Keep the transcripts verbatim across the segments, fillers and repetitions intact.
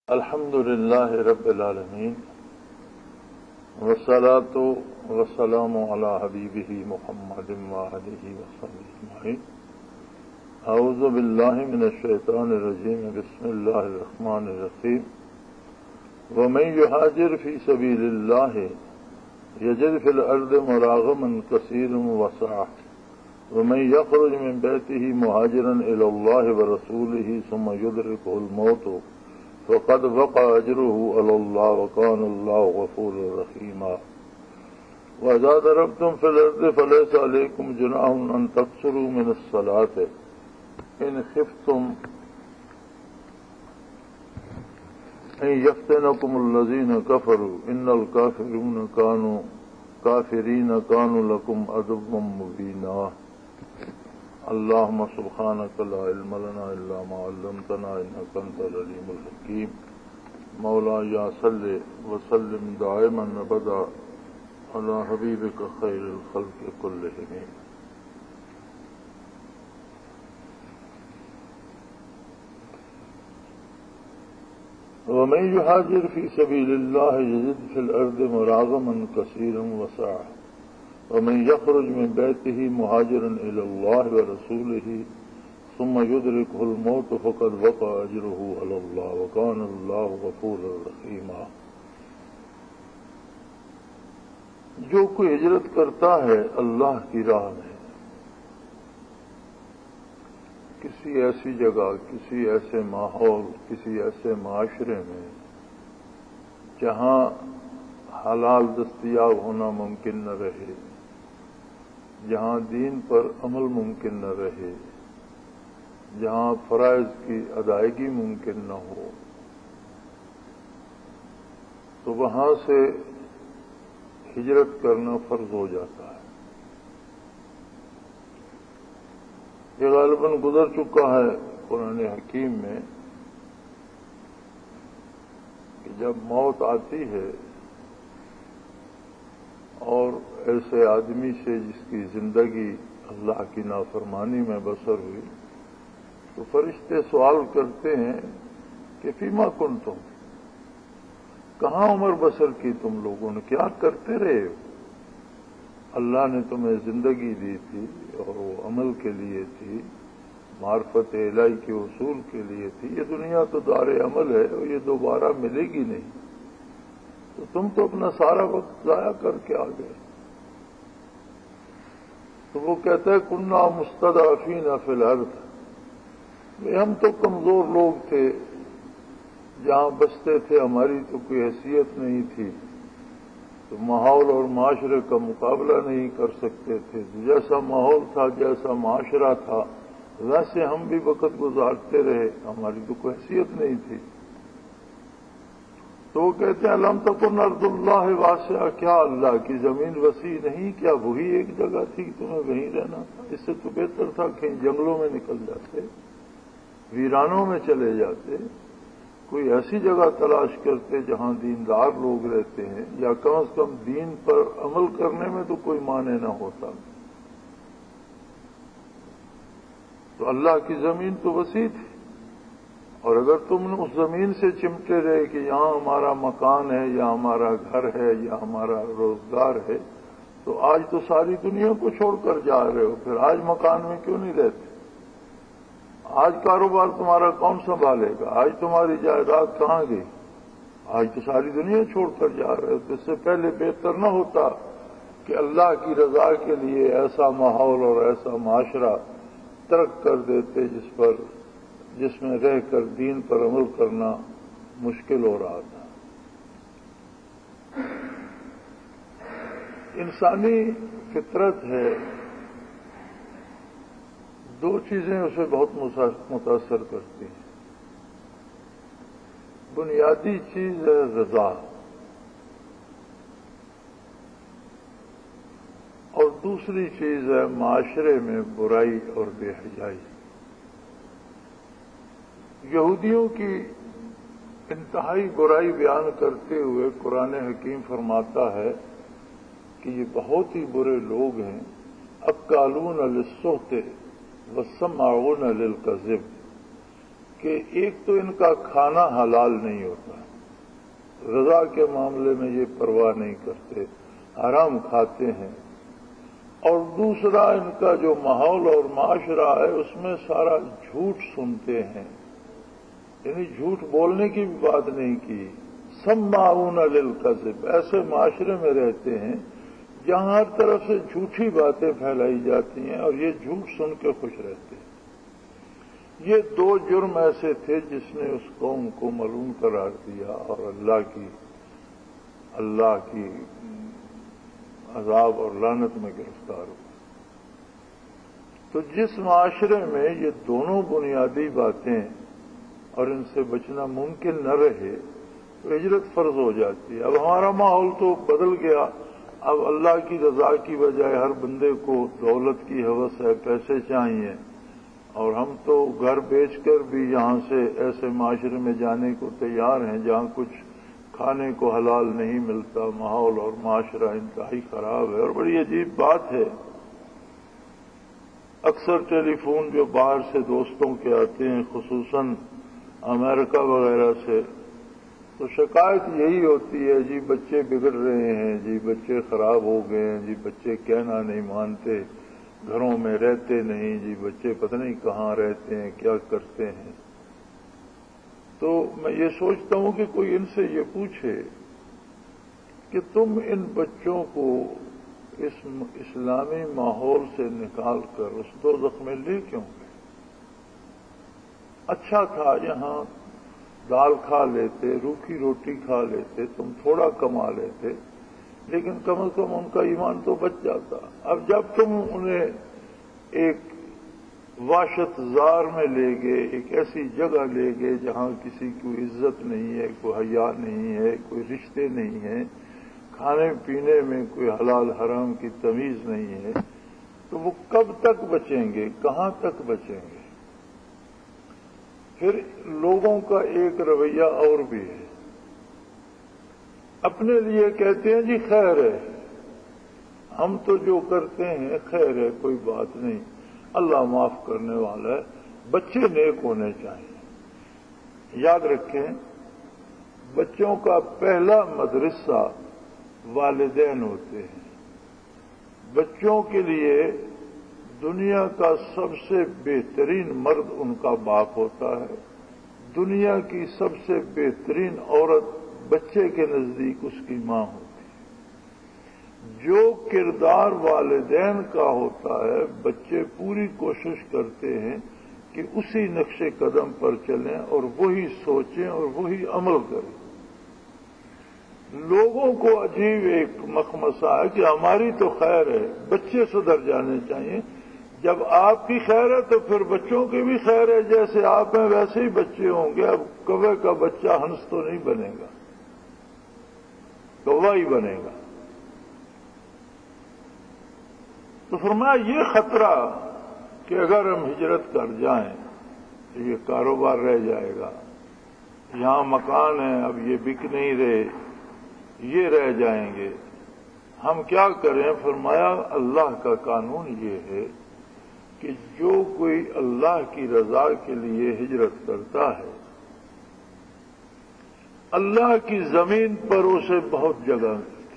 الحمد للہ رب العالمین والصلاة والسلام علی حبیبہ محمد وآلہ وصحبہ اجمعین۔ اعوذ باللہ من الشیطان الرجیم، بسم اللہ الرحمن الرحیم۔ ومن یہاجر فی سبیل اللہ یجد فی الارض مراغما کثیرا وسعہ ومن یخرج من بیتہ مہاجرا الی اللہ ورسولہ ثم یدرکہ الموت فقد وقع أجره على الله وكان الله غفورا رحيما۔ وإذا ضربتم في الأرض فليس عليكم جناح أن تقصروا من الصلاة إن خفتم أن يفتنكم الذين كفروا إن الكافرين كانوا كافرين كانوا لكم عدوا مبينا۔ اللهم سبحانك لا علم لنا إلا ما علمتنا إنك أنت العليم الحكيم۔ مولاي صل وسلم دائما أبدا على حبيبك خير الخلق كلهم۔ ومن يهاجر في سبيل الله يجد في الأرض مراغما كثيرا وسعة ومن يخرج من بيته مهاجرا إلى الله ورسوله ثم يدركه الموت فقد وقع أجره على الله وكان الله غفورا رحيما۔ جو کوئی ہجرت کرتا ہے اللہ کی راہ میں کسی ایسی جگہ، کسی ایسے ماحول، کسی ایسے معاشرے میں جہاں حلال دستیاب ہونا ممکن نہ رہے، جہاں دین پر عمل ممکن نہ رہے، جہاں فرائض کی ادائیگی ممکن نہ ہو، تو وہاں سے ہجرت کرنا فرض ہو جاتا ہے۔ یہ غالباً گزر چکا ہے قرآن حکیم میں کہ جب موت آتی ہے اور ایسے آدمی سے جس کی زندگی اللہ کی نافرمانی میں بسر ہوئی، تو فرشتے سوال کرتے ہیں کہ فیما کنتم، کہاں عمر بسر کی تم لوگوں نے، کیا کرتے رہے ہو؟ اللہ نے تمہیں زندگی دی تھی اور وہ عمل کے لیے تھی، معرفت الہی کے اصول کے لیے تھی۔ یہ دنیا تو دار عمل ہے اور یہ دوبارہ ملے گی نہیں، تو تم تو اپنا سارا وقت ضائع کر کے آ گئے۔ تو وہ کہتا ہے کننا مستضعفین فی الارض، ہم تو کمزور لوگ تھے، جہاں بستے تھے ہماری تو کوئی حیثیت نہیں تھی، تو ماحول اور معاشرے کا مقابلہ نہیں کر سکتے تھے، جیسا ماحول تھا، جیسا معاشرہ تھا، ویسے ہم بھی وقت گزارتے رہے، ہماری تو کوئی حیثیت نہیں تھی۔ تو وہ کہتے ہیں الم تکن ارض اللہ واسعہ، کیا اللہ کی زمین وسیع نہیں، کیا وہی ایک جگہ تھی کہ تمہیں وہیں رہنا تھا؟ اس سے تو بہتر تھا کہیں جنگلوں میں نکل جاتے، ویرانوں میں چلے جاتے، کوئی ایسی جگہ تلاش کرتے جہاں دیندار لوگ رہتے ہیں، یا کم از کم دین پر عمل کرنے میں تو کوئی معنی نہ ہوتا۔ تو اللہ کی زمین تو وسیع تھی، اور اگر تم نے اس زمین سے چمٹے رہے کہ یہاں ہمارا مکان ہے، یا ہمارا گھر ہے، یا ہمارا روزگار ہے، تو آج تو ساری دنیا کو چھوڑ کر جا رہے ہو، پھر آج مکان میں کیوں نہیں رہتے؟ آج کاروبار تمہارا کون سنبھالے گا؟ آج تمہاری جائیداد کہاں گئی؟ آج تو ساری دنیا چھوڑ کر جا رہے ہو۔ تو اس سے پہلے بہتر نہ ہوتا کہ اللہ کی رضا کے لیے ایسا ماحول اور ایسا معاشرہ ترک کر دیتے جس پر جس میں رہ کر دین پر عمل کرنا مشکل ہو رہا تھا۔ انسانی فطرت ہے، دو چیزیں اسے بہت متاثر کرتی ہیں۔ بنیادی چیز ہے رضا، اور دوسری چیز ہے معاشرے میں برائی اور بے حیائی۔ یہودیوں کی انتہائی برائی بیان کرتے ہوئے قرآن حکیم فرماتا ہے کہ یہ بہت ہی برے لوگ ہیں، اکالون للسحت وسماعون للکذب، کہ ایک تو ان کا کھانا حلال نہیں ہوتا، غذا کے معاملے میں یہ پرواہ نہیں کرتے، حرام کھاتے ہیں، اور دوسرا ان کا جو ماحول اور معاشرہ ہے اس میں سارا جھوٹ سنتے ہیں، یعنی جھوٹ بولنے کی بھی بات نہیں کی، سماعون للکذب، ایسے معاشرے میں رہتے ہیں جہاں ہر طرف سے جھوٹی باتیں پھیلائی جاتی ہیں اور یہ جھوٹ سن کے خوش رہتے ہیں۔ یہ دو جرم ایسے تھے جس نے اس قوم کو ملعون قرار دیا اور اللہ کی اللہ کی عذاب اور لعنت میں گرفتار ہوا۔ تو جس معاشرے میں یہ دونوں بنیادی باتیں اور ان سے بچنا ممکن نہ رہے تو ہجرت فرض ہو جاتی ہے۔ اب ہمارا ماحول تو بدل گیا، اب اللہ کی رضا کی بجائے ہر بندے کو دولت کی ہوس ہے، پیسے چاہیے، اور ہم تو گھر بیچ کر بھی یہاں سے ایسے معاشرے میں جانے کو تیار ہیں جہاں کچھ کھانے کو حلال نہیں ملتا، ماحول اور معاشرہ انتہائی خراب ہے۔ اور بڑی عجیب بات ہے، اکثر ٹیلی فون جو باہر سے دوستوں کے آتے ہیں، خصوصاً امریکہ وغیرہ سے، تو شکایت یہی ہوتی ہے، جی بچے بگڑ رہے ہیں، جی بچے خراب ہو گئے ہیں، جی بچے کہنا نہیں مانتے، گھروں میں رہتے نہیں، جی بچے پتہ نہیں کہاں رہتے ہیں، کیا کرتے ہیں۔ تو میں یہ سوچتا ہوں کہ کوئی ان سے یہ پوچھے کہ تم ان بچوں کو اس اسلامی ماحول سے نکال کر اس دوزخ میں لے کیوں گئے؟ اچھا تھا یہاں دال کھا لیتے، روکھی روٹی کھا لیتے، تم تھوڑا کما لیتے، لیکن کم از کم ان کا ایمان تو بچ جاتا۔ اب جب تم انہیں ایک واشت زار میں لے گئے، ایک ایسی جگہ لے گئے جہاں کسی کی عزت نہیں ہے، کوئی حیا نہیں ہے، کوئی رشتے نہیں ہیں، کھانے پینے میں کوئی حلال حرام کی تمیز نہیں ہے، تو وہ کب تک بچیں گے، کہاں تک بچیں گے؟ پھر لوگوں کا ایک رویہ اور بھی ہے، اپنے لیے کہتے ہیں جی خیر ہے، ہم تو جو کرتے ہیں خیر ہے، کوئی بات نہیں، اللہ معاف کرنے والا ہے، بچے نیک ہونے چاہیے۔ یاد رکھیں، بچوں کا پہلا مدرسہ والدین ہوتے ہیں۔ بچوں کے لیے دنیا کا سب سے بہترین مرد ان کا باپ ہوتا ہے، دنیا کی سب سے بہترین عورت بچے کے نزدیک اس کی ماں ہوتی ہے۔ جو کردار والدین کا ہوتا ہے، بچے پوری کوشش کرتے ہیں کہ اسی نقش قدم پر چلیں اور وہی سوچیں اور وہی عمل کریں۔ لوگوں کو عجیب ایک مخمصہ ہے کہ ہماری تو خیر ہے، بچے سدھر جانے چاہیے۔ جب آپ کی خیر ہے تو پھر بچوں کی بھی خیر ہے، جیسے آپ ہیں ویسے ہی بچے ہوں گے۔ اب کوے کا بچہ ہنس تو نہیں بنے گا، کوا ہی بنے گا۔ تو فرمایا یہ خطرہ کہ اگر ہم ہجرت کر جائیں تو یہ کاروبار رہ جائے گا، یہاں مکان ہیں اب یہ بک نہیں رہے، یہ رہ جائیں گے، ہم کیا کریں؟ فرمایا اللہ کا قانون یہ ہے کہ جو کوئی اللہ کی رضا کے لیے ہجرت کرتا ہے، اللہ کی زمین پر اسے بہت جگہ ملتی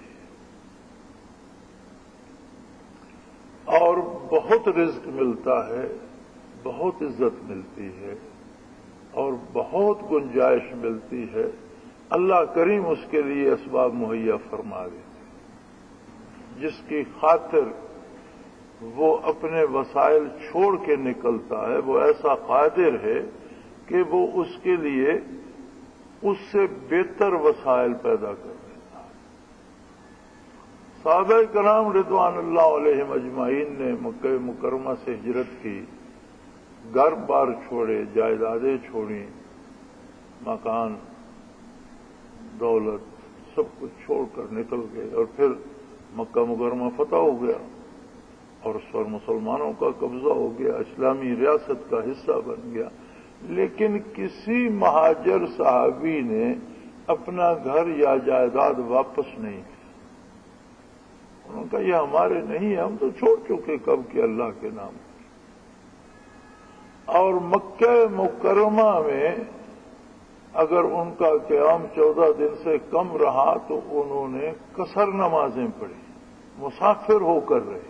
ہے اور بہت رزق ملتا ہے، بہت عزت ملتی ہے اور بہت گنجائش ملتی ہے۔ اللہ کریم اس کے لیے اسباب مہیا فرما دیتے، جس کی خاطر وہ اپنے وسائل چھوڑ کے نکلتا ہے، وہ ایسا قادر ہے کہ وہ اس کے لیے اس سے بہتر وسائل پیدا کر دیتا ہے۔ صحابہ کرام رضوان اللہ علیہم اجمعین نے مکہ مکرمہ سے ہجرت کی، گھر بار چھوڑے، جائیدادیں چھوڑیں، مکان دولت سب کچھ چھوڑ کر نکل گئے، اور پھر مکہ مکرمہ فتح ہو گیا اور اس پر مسلمانوں کا قبضہ ہو گیا، اسلامی ریاست کا حصہ بن گیا۔ لیکن کسی مہاجر صحابی نے اپنا گھر یا جائیداد واپس نہیں کی۔ انہوں نے کہا یہ ہمارے نہیں ہے، ہم تو چھوڑ چکے کب کہ اللہ کے نام۔ اور مکہ مکرمہ میں اگر ان کا قیام چودہ دن سے کم رہا تو انہوں نے قصر نمازیں پڑھی، مسافر ہو کر رہے،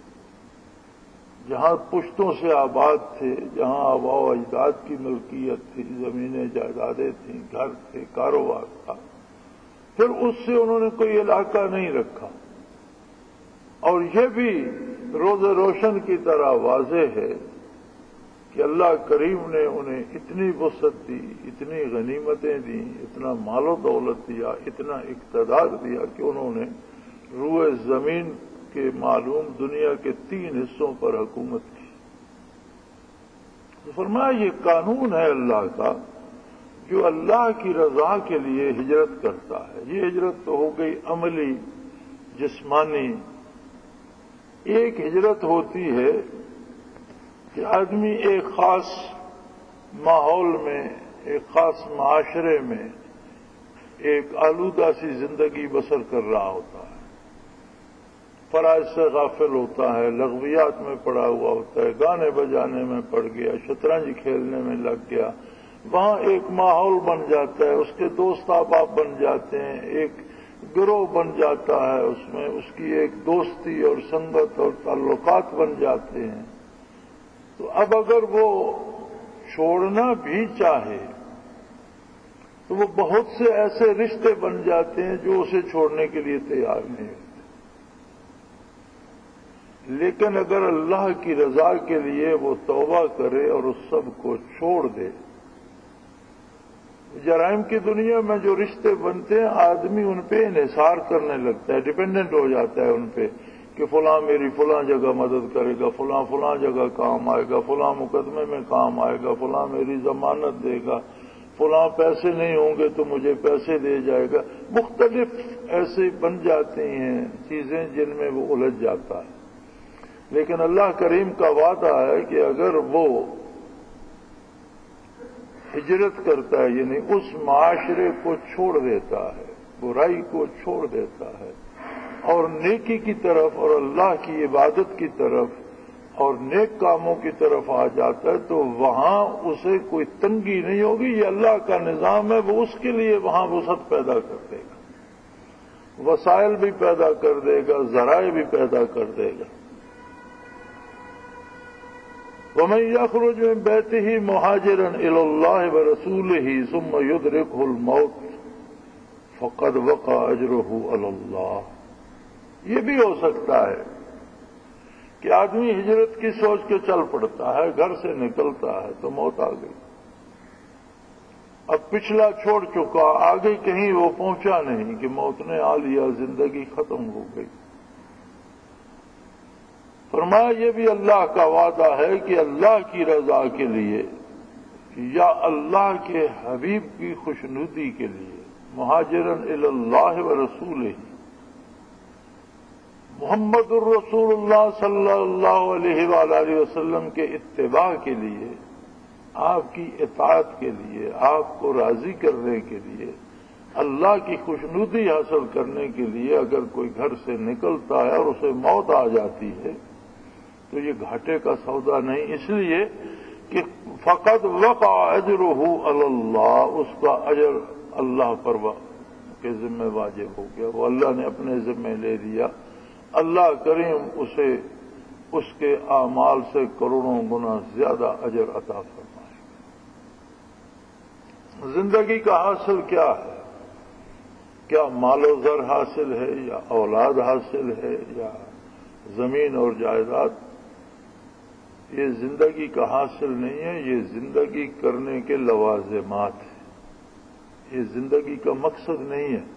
جہاں پشتوں سے آباد تھے، جہاں آبا و اجداد کی ملکیت تھی، زمینیں جائیدادیں تھیں، گھر تھے، کاروبار تھا، پھر اس سے انہوں نے کوئی علاقہ نہیں رکھا۔ اور یہ بھی روز روشن کی طرح واضح ہے کہ اللہ کریم نے انہیں اتنی وسعت دی، اتنی غنیمتیں دیں، اتنا مال و دولت دیا، اتنا اقتدار دیا کہ انہوں نے روئے زمین کے معلوم دنیا کے تین حصوں پر حکومت کی۔ تو فرمایا یہ قانون ہے اللہ کا، جو اللہ کی رضا کے لیے ہجرت کرتا ہے۔ یہ ہجرت تو ہو گئی عملی، جسمانی۔ ایک ہجرت ہوتی ہے کہ آدمی ایک خاص ماحول میں، ایک خاص معاشرے میں ایک آلودہ سی زندگی بسر کر رہا ہوتا ہے، فرائض سے غافل ہوتا ہے، لغویات میں پڑا ہوا ہوتا ہے، گانے بجانے میں پڑ گیا، شطرنج کھیلنے میں لگ گیا، وہاں ایک ماحول بن جاتا ہے، اس کے دوست احباب بن جاتے ہیں، ایک گروہ بن جاتا ہے، اس میں اس کی ایک دوستی اور سنگت اور تعلقات بن جاتے ہیں۔ تو اب اگر وہ چھوڑنا بھی چاہے تو وہ بہت سے ایسے رشتے بن جاتے ہیں جو اسے چھوڑنے کے لیے تیار نہیں ہوتے۔ لیکن اگر اللہ کی رضا کے لیے وہ توبہ کرے اور اس سب کو چھوڑ دے، جرائم کی دنیا میں جو رشتے بنتے ہیں آدمی ان پہ انحصار کرنے لگتا ہے، ڈپینڈنٹ ہو جاتا ہے ان پہ کہ فلاں میری فلاں جگہ مدد کرے گا، فلاں فلاں جگہ کام آئے گا، فلاں مقدمے میں کام آئے گا، فلاں میری ضمانت دے گا، فلاں پیسے نہیں ہوں گے تو مجھے پیسے دے جائے گا۔ مختلف ایسے بن جاتی ہیں چیزیں جن میں وہ الجھ جاتا ہے۔ لیکن اللہ کریم کا وعدہ ہے کہ اگر وہ ہجرت کرتا ہے، یعنی اس معاشرے کو چھوڑ دیتا ہے، برائی کو چھوڑ دیتا ہے اور نیکی کی طرف اور اللہ کی عبادت کی طرف اور نیک کاموں کی طرف آ جاتا ہے، تو وہاں اسے کوئی تنگی نہیں ہوگی۔ یہ اللہ کا نظام ہے، وہ اس کے لیے وہاں وسعت پیدا کر دے گا، وسائل بھی پیدا کر دے گا، ذرائع بھی پیدا کر دے گا۔ وَمَن يَخْرُجْ مِن بَيْتِهِ مُهَاجِرًا إِلَى اللَّهِ وَرَسُولِهِ ثُمَّ يُدْرِكْهُ الْمَوْتُ فَقَدْ وَقَعَ أَجْرُهُ عَلَى اللَّهِ۔ یہ بھی ہو سکتا ہے کہ آدمی ہجرت کی سوچ کے چل پڑتا ہے، گھر سے نکلتا ہے تو موت آ گئی، اب پچھلا چھوڑ چکا، آگے کہیں وہ پہنچا نہیں کہ موت نے آ لیا، زندگی ختم ہو گئی۔ فرمایا یہ بھی اللہ کا وعدہ ہے کہ اللہ کی رضا کے لیے یا اللہ کے حبیب کی خوشنودی کے لیے، مہاجرن الی اللہ ورسولہ، محمد الرسول اللہ صلی اللہ علیہ وآلہ وسلم کے اتباع کے لیے، آپ کی اطاعت کے لیے، آپ کو راضی کرنے کے لیے، اللہ کی خوشنودی حاصل کرنے کے لیے اگر کوئی گھر سے نکلتا ہے اور اسے موت آ جاتی ہے تو یہ گھاٹے کا سودا نہیں، اس لیے کہ فقط وقع اجرہ علی اللہ، اس کا اجر اللہ پر کے ذمہ واجب ہو گیا، وہ اللہ نے اپنے ذمہ لے لیا۔ اللہ کریم اسے اس کے اعمال سے کروڑوں گنا زیادہ اجر عطا فرمائے۔ زندگی کا حاصل کیا ہے؟ کیا مال و زر حاصل ہے یا اولاد حاصل ہے یا زمین اور جائیداد؟ یہ زندگی کا حاصل نہیں ہے، یہ زندگی کرنے کے لوازمات ہیں، یہ زندگی کا مقصد نہیں ہے۔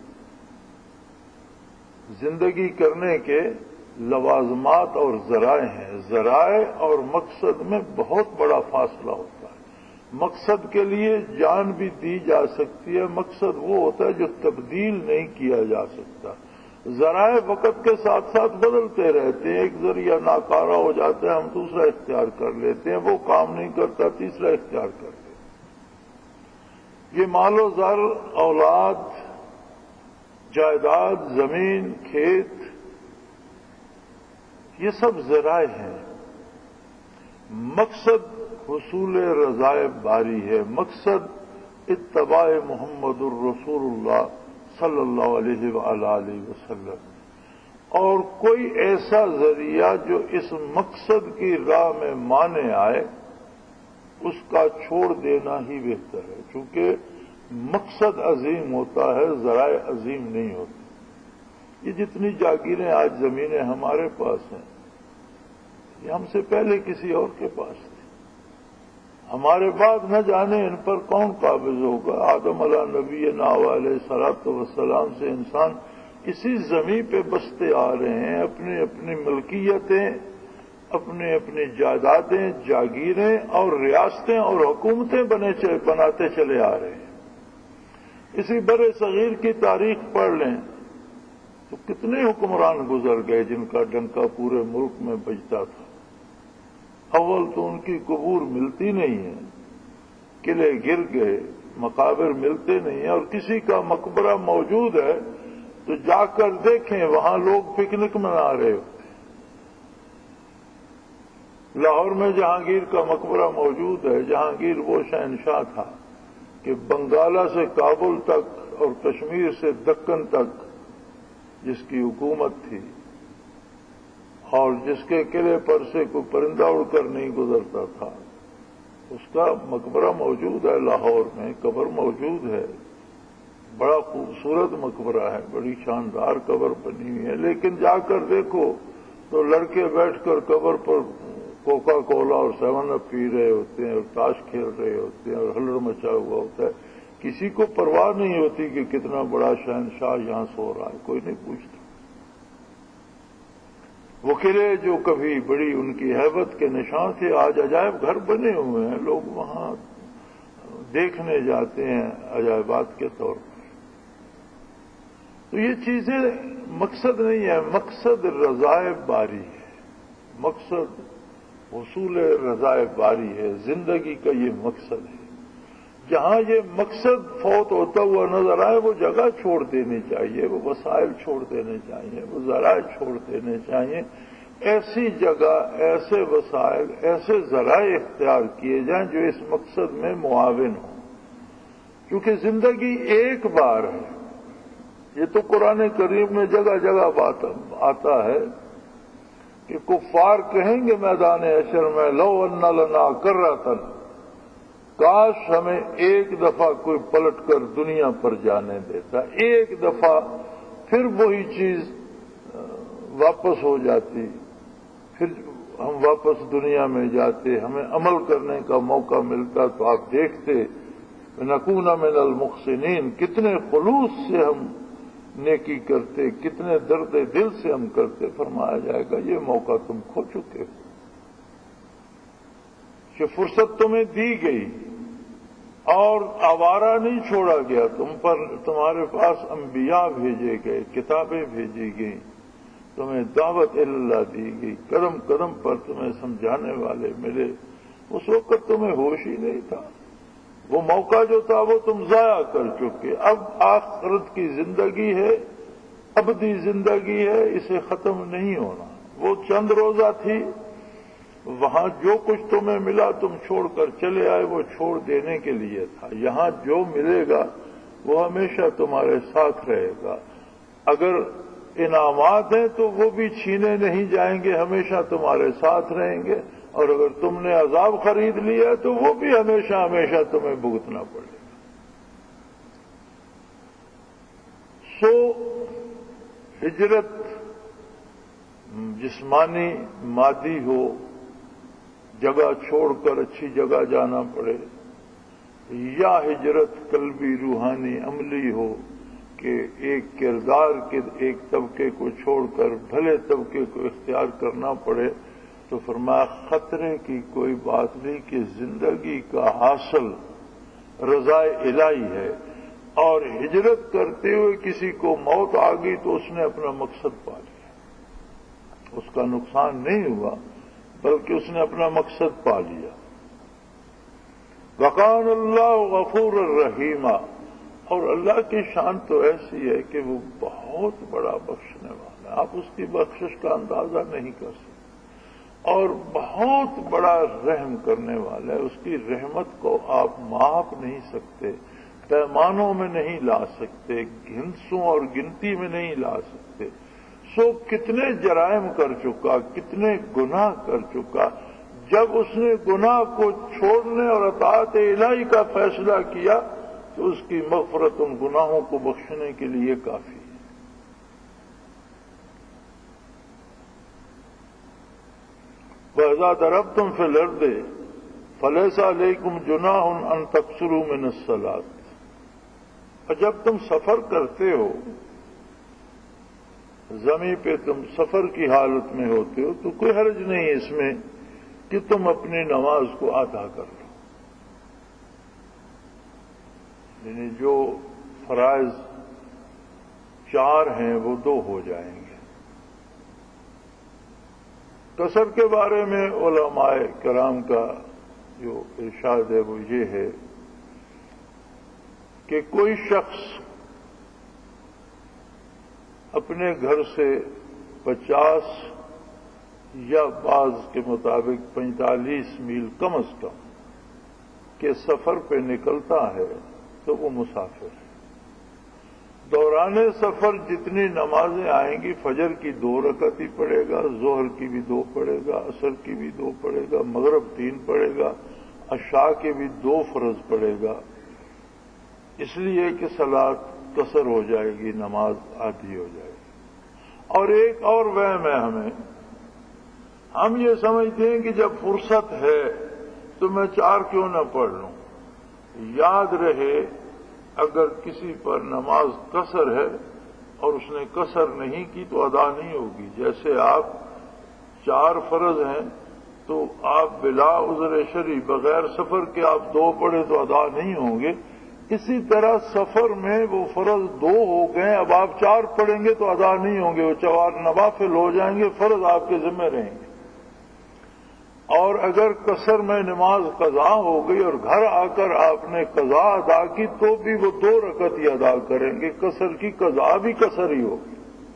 زندگی کرنے کے لوازمات اور ذرائع ہیں، ذرائع اور مقصد میں بہت بڑا فاصلہ ہوتا ہے۔ مقصد کے لیے جان بھی دی جا سکتی ہے، مقصد وہ ہوتا ہے جو تبدیل نہیں کیا جا سکتا۔ ذرائع وقت کے ساتھ ساتھ بدلتے رہتے ہیں، ایک ذریعہ ناکارہ ہو جاتا ہے، ہم دوسرا اختیار کر لیتے ہیں، وہ کام نہیں کرتا تیسرا اختیار کرتے ہیں۔ یہ مال و زر، اولاد، جائیداد، زمین، کھیت، یہ سب ذرائع ہیں۔ مقصد حصول رضائے باری ہے، مقصد اتباع محمد الرسول اللہ صلی اللہ علیہ وآلہ وسلم، اور کوئی ایسا ذریعہ جو اس مقصد کی راہ میں مانے آئے اس کا چھوڑ دینا ہی بہتر ہے، چونکہ مقصد عظیم ہوتا ہے، ذرائع عظیم نہیں ہوتے۔ یہ جتنی جاگیریں آج زمینیں ہمارے پاس ہیں یہ ہم سے پہلے کسی اور کے پاس تھی، ہمارے بعد نہ جانے ان پر کون قابض ہوگا۔ آدم علیہ نبی علیہ الصلوۃ والسلام سے انسان اسی زمین پہ بستے آ رہے ہیں، اپنی اپنی ملکیتیں، اپنی اپنی جائیدادیں، جاگیریں اور ریاستیں اور حکومتیں بنے بناتے چلے آ رہے ہیں۔ اسی بر صغیر کی تاریخ پڑھ لیں تو کتنے حکمران گزر گئے جن کا ڈنکا پورے ملک میں بجتا تھا۔ اول تو ان کی قبور ملتی نہیں ہے، قلعے گر گئے، مقابر ملتے نہیں ہیں، اور کسی کا مقبرہ موجود ہے تو جا کر دیکھیں وہاں لوگ پکنک منا رہے ہوتے ہیں۔ لاہور میں جہانگیر کا مقبرہ موجود ہے۔ جہانگیر وہ شہنشاہ تھا کہ بنگالہ سے کابل تک اور کشمیر سے دکن تک جس کی حکومت تھی اور جس کے قلعے پر سے کوئی پرندہ اڑ کر نہیں گزرتا تھا، اس کا مقبرہ موجود ہے لاہور میں، قبر موجود ہے، بڑا خوبصورت مقبرہ ہے، بڑی شاندار قبر بنی ہوئی ہے، لیکن جا کر دیکھو تو لڑکے بیٹھ کر قبر پر کوکا کولا اور سیون اپ پی رہے ہوتے ہیں اور تاش کھیل رہے ہوتے ہیں اور ہلڑ مچا ہوا ہوتا ہے۔ کسی کو پرواہ نہیں ہوتی کہ کتنا بڑا شہنشاہ یہاں سو رہا ہے، کوئی نہیں پوچھتا۔ وہ قلعے جو کبھی بڑی ان کی ہیبت کے نشان تھے آج عجائب گھر بنے ہوئے ہیں، لوگ وہاں دیکھنے جاتے ہیں عجائبات کے طور پر۔ تو یہ چیزیں مقصد نہیں ہے، مقصد رضائے باری ہے، مقصد حصول رضائے باری ہے، زندگی کا یہ مقصد ہے۔ جہاں یہ مقصد فوت ہوتا ہوا نظر آئے وہ جگہ چھوڑ دینی چاہیے، وہ وسائل چھوڑ دینے چاہیے، وہ ذرائع چھوڑ دینے چاہیے، ایسی جگہ، ایسے وسائل، ایسے ذرائع اختیار کیے جائیں جو اس مقصد میں معاون ہوں، کیونکہ زندگی ایک بار ہے۔ یہ تو قرآن کریم میں جگہ جگہ بات آتا ہے کہ کفار کہیں گے میدان حشر میں لو ان لنا کرۃ، کاش ہمیں ایک دفعہ کوئی پلٹ کر دنیا پر جانے دیتا، ایک دفعہ پھر وہی چیز واپس ہو جاتی، پھر ہم واپس دنیا میں جاتے، ہمیں عمل کرنے کا موقع ملتا تو آپ دیکھتے نکون من المحسنین، کتنے خلوص سے ہم نیکی کرتے، کتنے درد دل سے ہم کرتے۔ فرمایا جائے گا یہ موقع تم کھو چکے ہو، کہ فرصت تمہیں دی گئی اور آوارہ نہیں چھوڑا گیا، تم پر تمہارے پاس انبیاء بھیجے گئے، کتابیں بھیجی گئیں، تمہیں دعوت اللہ دی گئی، قدم قدم پر تمہیں سمجھانے والے ملے، اس وقت تمہیں ہوش ہی نہیں تھا۔ وہ موقع جو تھا وہ تم ضائع کر چکے۔ اب آخرت کی زندگی ہے، ابدی زندگی ہے، اسے ختم نہیں ہونا۔ وہ چند روزہ تھی، وہاں جو کچھ تمہیں ملا تم چھوڑ کر چلے آئے، وہ چھوڑ دینے کے لیے تھا۔ یہاں جو ملے گا وہ ہمیشہ تمہارے ساتھ رہے گا۔ اگر انعامات ہیں تو وہ بھی چھینے نہیں جائیں گے، ہمیشہ تمہارے ساتھ رہیں گے، اور اگر تم نے عذاب خرید لیا تو وہ بھی ہمیشہ ہمیشہ تمہیں بھگتنا پڑے گا۔ سو ہجرت جسمانی مادی ہو، جگہ چھوڑ کر اچھی جگہ جانا پڑے، یا ہجرت قلبی روحانی عملی ہو کہ ایک کردار کے ایک طبقے کو چھوڑ کر بھلے طبقے کو اختیار کرنا پڑے، تو فرمایا خطرے کی کوئی بات نہیں کہ زندگی کا حاصل رضا الہی ہے، اور ہجرت کرتے ہوئے کسی کو موت آ گئی تو اس نے اپنا مقصد پا لیا، اس کا نقصان نہیں ہوا بلکہ اس نے اپنا مقصد پا لیا۔ وَقَانَ اللَّهُ غَفُورًا رَحِيمًا، اور اللہ کی شان تو ایسی ہے کہ وہ بہت بڑا بخشنے والا ہے، آپ اس کی بخشش کا اندازہ نہیں کر سکتے، اور بہت بڑا رحم کرنے والا ہے. اس کی رحمت کو آپ ماپ نہیں سکتے، پیمانوں میں نہیں لا سکتے، ہندسوں اور گنتی میں نہیں لا سکتے. سو کتنے جرائم کر چکا، کتنے گناہ کر چکا. جب اس نے گناہ کو چھوڑنے اور اطاعت الہی کا فیصلہ کیا تو اس کی مغفرت ان گناہوں کو بخشنے کے لیے کافی ہے. وَإِذَا ضَرَبْتُمْ فِي الْأَرْضِ فَلَيْسَ عَلَيْكُمْ جُنَاحٌ أَن تَقْصُرُوا مِنَ الصَّلَاةِ. اور جب تم سفر کرتے ہو، زمین پہ تم سفر کی حالت میں ہوتے ہو، تو کوئی حرج نہیں اس میں کہ تم اپنی نماز کو ادا کر لو. یعنی جو فرائض چار ہیں وہ دو ہو جائیں گے. قصر کے بارے میں علماء کرام کا جو ارشاد ہے وہ یہ ہے کہ کوئی شخص اپنے گھر سے پچاس یا بعض کے مطابق پینتالیس میل کم از کم کے سفر پہ نکلتا ہے تو وہ مسافر ہے. دوران سفر جتنی نمازیں آئیں گی، فجر کی دو رکعت ہی پڑے گا، ظہر کی بھی دو پڑے گا، عصر کی بھی دو پڑے گا، مغرب تین پڑے گا، عشاء کے بھی دو فرض پڑے گا. اس لیے کہ صلاۃ قصر ہو جائے گی، نماز آدھی ہو جائے گی. اور ایک اور وہم ہے ہمیں، ہم یہ سمجھتے ہیں کہ جب فرصت ہے تو میں چار کیوں نہ پڑھ لوں. یاد رہے اگر کسی پر نماز قصر ہے اور اس نے قصر نہیں کی تو ادا نہیں ہوگی. جیسے آپ چار فرض ہیں تو آپ بلا عذر شرعی بغیر سفر کے آپ دو پڑھے تو ادا نہیں ہوں گے. اسی طرح سفر میں وہ فرض دو ہو گئے، اب آپ چار پڑھیں گے تو ادا نہیں ہوں گے، وہ چار نوافل ہو جائیں گے، فرض آپ کے ذمہ رہیں گے. اور اگر قصر میں نماز قضا ہو گئی اور گھر آ کر آپ نے قضا ادا کی تو بھی وہ دو رکعت ہی ادا کریں گے، قصر کی قضا بھی قصر ہی ہوگی.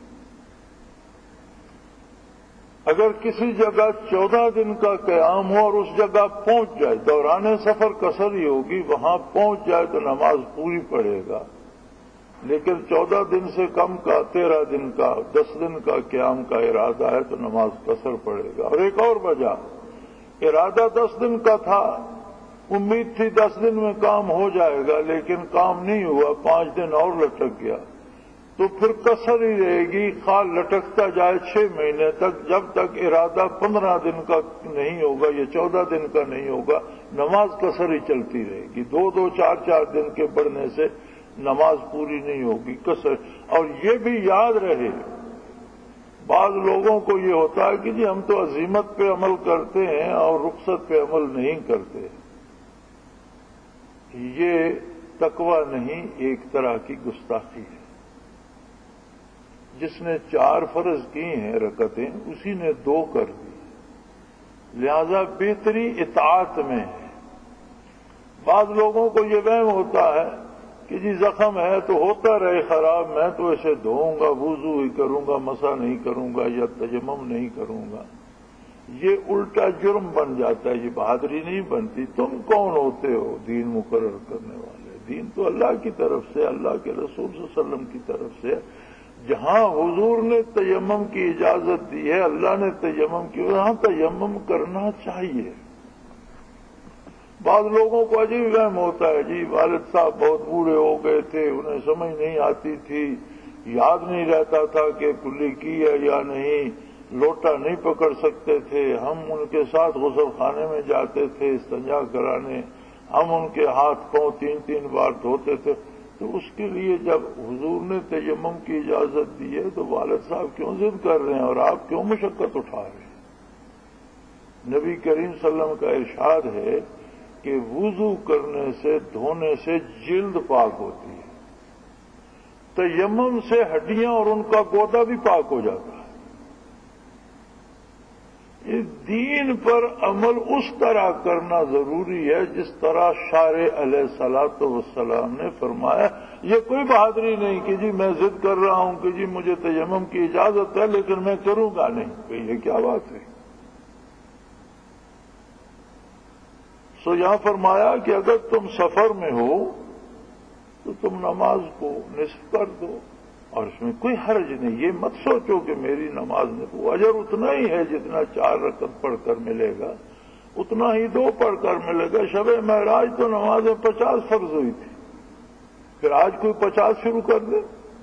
اگر کسی جگہ چودہ دن کا قیام ہو اور اس جگہ پہنچ جائے، دوران سفر قصر ہی ہوگی، وہاں پہنچ جائے تو نماز پوری پڑھے گا. لیکن چودہ دن سے کم کا، تیرہ دن کا، دس دن کا قیام کا ارادہ ہے تو نماز قصر پڑھے گا. اور ایک اور وجہ، ارادہ دس دن کا تھا، امید تھی دس دن میں کام ہو جائے گا، لیکن کام نہیں ہوا، پانچ دن اور لٹک گیا تو پھر قصر ہی رہے گی. خال لٹکتا جائے چھ مہینے تک، جب تک ارادہ پندرہ دن کا نہیں ہوگا یا چودہ دن کا نہیں ہوگا، نماز قصر ہی چلتی رہے گی. دو دو چار چار دن کے بڑھنے سے نماز پوری نہیں ہوگی، قصر. اور یہ بھی یاد رہے، بعض لوگوں کو یہ ہوتا ہے کہ جی ہم تو عزیمت پہ عمل کرتے ہیں اور رخصت پہ عمل نہیں کرتے. یہ تقوی نہیں، ایک طرح کی گستاخی ہے. جس نے چار فرض کی ہیں رکعتیں، اسی نے دو کر دی، لہذا بہتری اطاعت میں ہے. بعض لوگوں کو یہ وہم ہوتا ہے کہ جی زخم ہے تو ہوتا رہے خراب، میں تو اسے دھوؤں گا، وضو ہی کروں گا، مسح نہیں کروں گا یا تیمم نہیں کروں گا. یہ الٹا جرم بن جاتا ہے، یہ بہادری نہیں بنتی. تم کون ہوتے ہو دین مقرر کرنے والے؟ دین تو اللہ کی طرف سے، اللہ کے رسول صلی اللہ علیہ وسلم کی طرف سے. جہاں حضور نے تیمم کی اجازت دی ہے، اللہ نے تیمم کی، وہاں تیمم کرنا چاہیے. بعض لوگوں کو عجیب وہم ہوتا ہے، جی والد صاحب بہت بوڑھے ہو گئے تھے، انہیں سمجھ نہیں آتی تھی، یاد نہیں رہتا تھا کہ کلی کی ہے یا نہیں، لوٹا نہیں پکڑ سکتے تھے، ہم ان کے ساتھ غسل خانے میں جاتے تھے استنجا کرانے، ہم ان کے ہاتھ پاؤں تین تین بار دھوتے تھے. تو اس کے لیے جب حضور نے تیمم کی اجازت دی ہے تو والد صاحب کیوں ضد کر رہے ہیں اور آپ کیوں مشقت اٹھا رہے ہیں؟ نبی کریم صلی اللہ علیہ وسلم کا ارشاد ہے کہ وضو کرنے سے، دھونے سے جلد پاک ہوتی ہے، تیمم سے ہڈیاں اور ان کا گودا بھی پاک ہو جاتا ہے. اس دین پر عمل اس طرح کرنا ضروری ہے جس طرح شارع علیہ الصلوۃ والسلام نے فرمایا. یہ کوئی بہادری نہیں کہ جی میں ضد کر رہا ہوں کہ جی مجھے تیمم کی اجازت ہے لیکن میں کروں گا نہیں. کہ یہ کیا بات ہے؟ سو یہاں فرمایا کہ اگر تم سفر میں ہو تو تم نماز کو نصف کر دو، اور اس میں کوئی حرج نہیں. یہ مت سوچو کہ میری نماز میں تو اجر اتنا ہی ہے جتنا چار رکعت پڑھ کر ملے گا، اتنا ہی دو پڑھ کر ملے گا. شب معراج تو نمازیں پچاس فرض ہوئی تھی، پھر آج کوئی پچاس شروع کر دے؟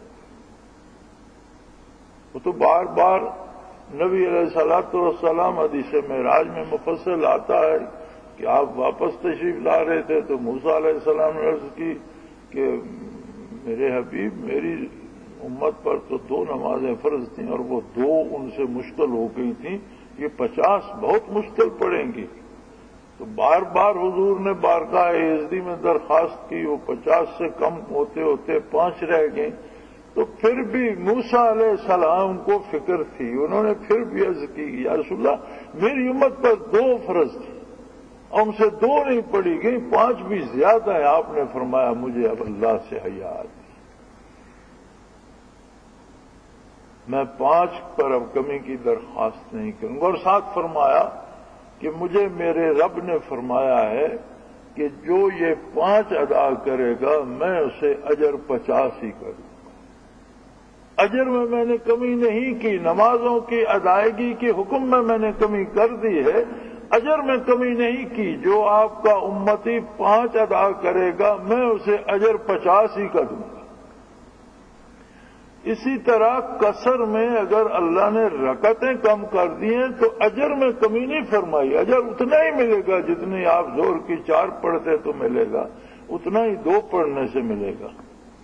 وہ تو بار بار نبی علیہ الصلوۃ والسلام حدیث معراج میں مفصل آتا ہے کہ آپ واپس تشریف لا رہے تھے تو موسیٰ علیہ السلام نے عرض کی کہ میرے حبیب میری امت پر تو دو نمازیں فرض تھیں اور وہ دو ان سے مشکل ہو گئی تھیں، یہ پچاس بہت مشکل پڑیں گی. تو بار بار حضور نے بارگاہ یزدی میں درخواست کی، وہ پچاس سے کم ہوتے ہوتے پانچ رہ گئیں. تو پھر بھی موسیٰ علیہ السلام کو فکر تھی، انہوں نے پھر بھی عرض کی یا رسول اللہ میری امت پر دو فرض تھی، ہم سے دو نہیں پڑی گئی، پانچ بھی زیادہ ہیں. آپ نے فرمایا مجھے اب اللہ سے حیا آتی، میں پانچ پر اب کمی کی درخواست نہیں کروں گا. اور ساتھ فرمایا کہ مجھے میرے رب نے فرمایا ہے کہ جو یہ پانچ ادا کرے گا میں اسے اجر پچاس ہی کروں. اجر میں میں نے کمی نہیں کی، نمازوں کی ادائیگی کے حکم میں میں نے کمی کر دی ہے، اجر میں کمی نہیں کی. جو آپ کا امتی پانچ ادا کرے گا میں اسے اجر پچاس ہی کر دوں گا. اسی طرح قصر میں اگر اللہ نے رکعتیں کم کر دی ہیں تو اجر میں کمی نہیں فرمائی، اجر اتنا ہی ملے گا جتنی آپ زور کی چار پڑھتے تو ملے گا، اتنا ہی دو پڑھنے سے ملے گا.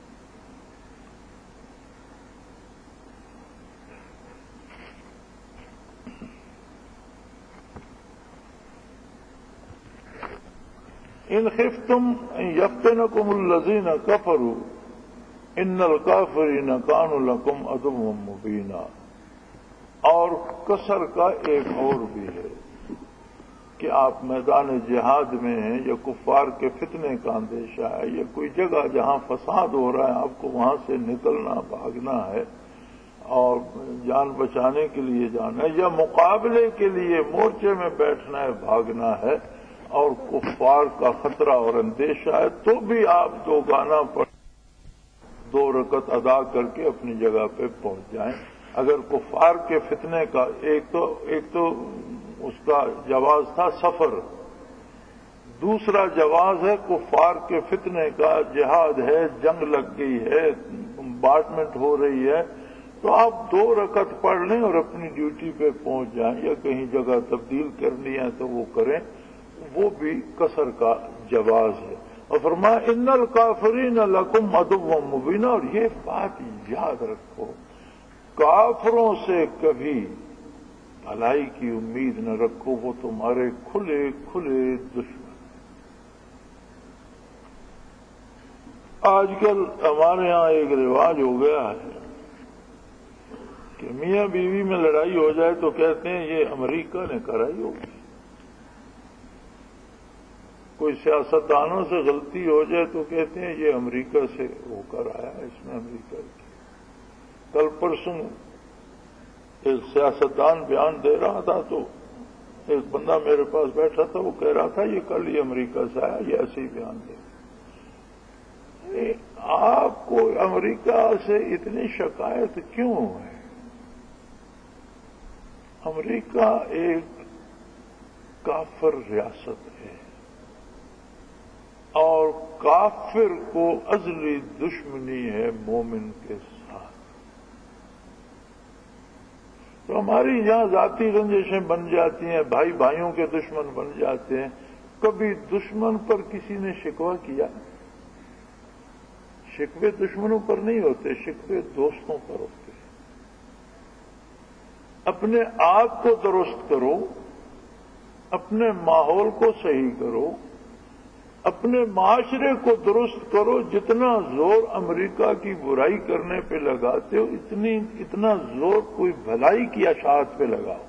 ان خفتم یفتنکم الذین کفروا ان الکافرین کانوا لکم عدوا مبینا. اور کسر کا ایک اور بھی ہے کہ آپ میدان جہاد میں ہیں یا کفار کے فتنے کا اندیشہ ہے یا کوئی جگہ جہاں فساد ہو رہا ہے، آپ کو وہاں سے نکلنا بھاگنا ہے اور جان بچانے کے لیے جانا ہے، یا مقابلے کے لیے مورچے میں بیٹھنا ہے بھاگنا ہے اور کفار کا خطرہ اور اندیشہ ہے، تو بھی آپ دو گانا پڑھ دو رکعت ادا کر کے اپنی جگہ پہ پہنچ جائیں. اگر کفار کے فتنے کا ایک تو ایک تو اس کا جواز تھا سفر، دوسرا جواز ہے کفار کے فتنے کا، جہاد ہے، جنگ لگ گئی ہے، بمبارڈمنٹ ہو رہی ہے، تو آپ دو رکعت پڑھ لیں اور اپنی ڈیوٹی پہ پہنچ جائیں، یا کہیں جگہ تبدیل کرنی ہے تو وہ کریں، وہ بھی قصر کا جواز ہے. اور فرمایا ان الکافرین لکم عدو مبین. اور یہ بات یاد رکھو، کافروں سے کبھی بھلائی کی امید نہ رکھو، وہ تمہارے کھلے کھلے دشمن. آج کل ہمارے ہاں ایک رواج ہو گیا ہے کہ میاں بیوی میں لڑائی ہو جائے تو کہتے ہیں یہ امریکہ نے کرائی ہوگی، کوئی سیاستدانوں سے غلطی ہو جائے تو کہتے ہیں یہ امریکہ سے ہو کر آیا، اس میں امریکہ کی. کل پرسوں ایک سیاستدان بیان دے رہا تھا تو ایک بندہ میرے پاس بیٹھا تھا، وہ کہہ رہا تھا یہ کل یہ امریکہ سے آیا، یہ ایسے ہی بیان دے. آپ کو امریکہ سے اتنی شکایت کیوں ہے؟ امریکہ ایک کافر ریاست ہے اور کافر کو ازلی دشمنی ہے مومن کے ساتھ. تو ہماری یہاں ذاتی رنجشیں بن جاتی ہیں، بھائی بھائیوں کے دشمن بن جاتے ہیں. کبھی دشمن پر کسی نے شکوہ کیا؟ شکوے دشمنوں پر نہیں ہوتے، شکوے دوستوں پر ہوتے ہیں. اپنے آپ کو درست کرو، اپنے ماحول کو صحیح کرو، اپنے معاشرے کو درست کرو. جتنا زور امریکہ کی برائی کرنے پہ لگاتے ہو اتنی اتنا زور کوئی بھلائی کی اشاعت پہ لگاؤ.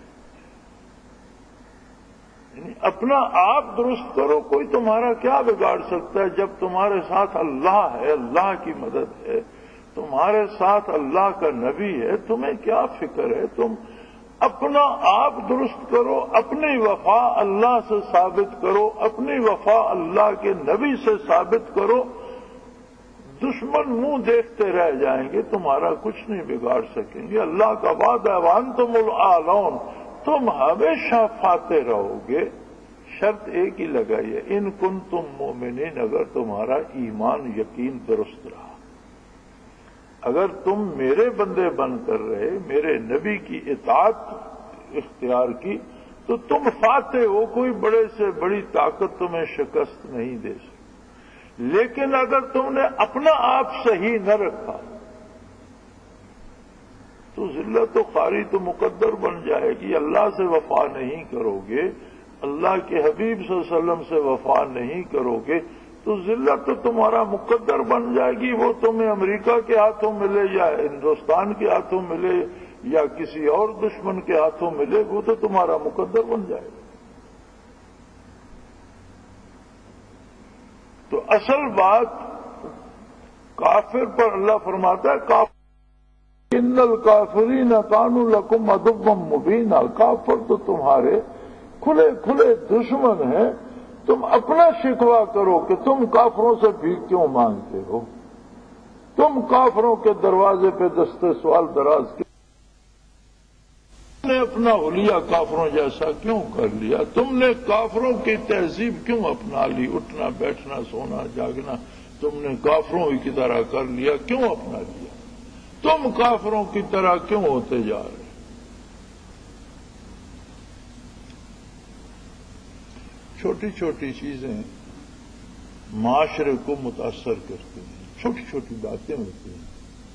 یعنی اپنا آپ درست کرو. کوئی تمہارا کیا بگاڑ سکتا ہے جب تمہارے ساتھ اللہ ہے، اللہ کی مدد ہے، تمہارے ساتھ اللہ کا نبی ہے، تمہیں کیا فکر ہے؟ تم اپنا آپ درست کرو، اپنی وفا اللہ سے ثابت کرو، اپنی وفا اللہ کے نبی سے ثابت کرو. دشمن منہ دیکھتے رہ جائیں گے، تمہارا کچھ نہیں بگاڑ سکیں گے. اللہ کا وعدہ ہے وانتم الاعلون، تم ہمیشہ فاتح رہو گے. شرط ایک ہی لگائی ہے، ان کنتم مومنین، اگر تمہارا ایمان یقین درست رہا. اگر تم میرے بندے بن کر رہے، میرے نبی کی اطاعت اختیار کی، تو تم فاتح ہو، کوئی بڑے سے بڑی طاقت تمہیں شکست نہیں دے سکتی. لیکن اگر تم نے اپنا آپ صحیح نہ رکھا تو ذلت و خواری تو مقدر بن جائے گی. اللہ سے وفا نہیں کرو گے، اللہ کے حبیب صلی اللہ علیہ وسلم سے وفا نہیں کرو گے تو ذلت تو تمہارا مقدر بن جائے گی. وہ تمہیں امریکہ کے ہاتھوں ملے یا ہندوستان کے ہاتھوں ملے یا کسی اور دشمن کے ہاتھوں ملے، وہ تو تمہارا مقدر بن جائے گا. تو اصل بات کافر پر اللہ فرماتا ہے کافر ان الکافرین کانوا لکم عدوا مبینا، کافر تو تمہارے کھلے کھلے دشمن ہیں. تم اپنا شکوہ کرو کہ تم کافروں سے بھیک کیوں مانگتے ہو، تم کافروں کے دروازے پہ دستے سوال دراز کیوں، تم نے اپنا حلیہ کافروں جیسا کیوں کر لیا، تم نے کافروں کی تہذیب کیوں اپنا لی، اٹھنا بیٹھنا سونا جاگنا تم نے کافروں کی طرح کر لیا، کیوں اپنا لیا، تم کافروں کی طرح کیوں ہوتے جا رہے. چھوٹی چھوٹی چیزیں معاشرے کو متاثر کرتی ہیں، چھوٹی چھوٹی باتیں ہوتی ہیں.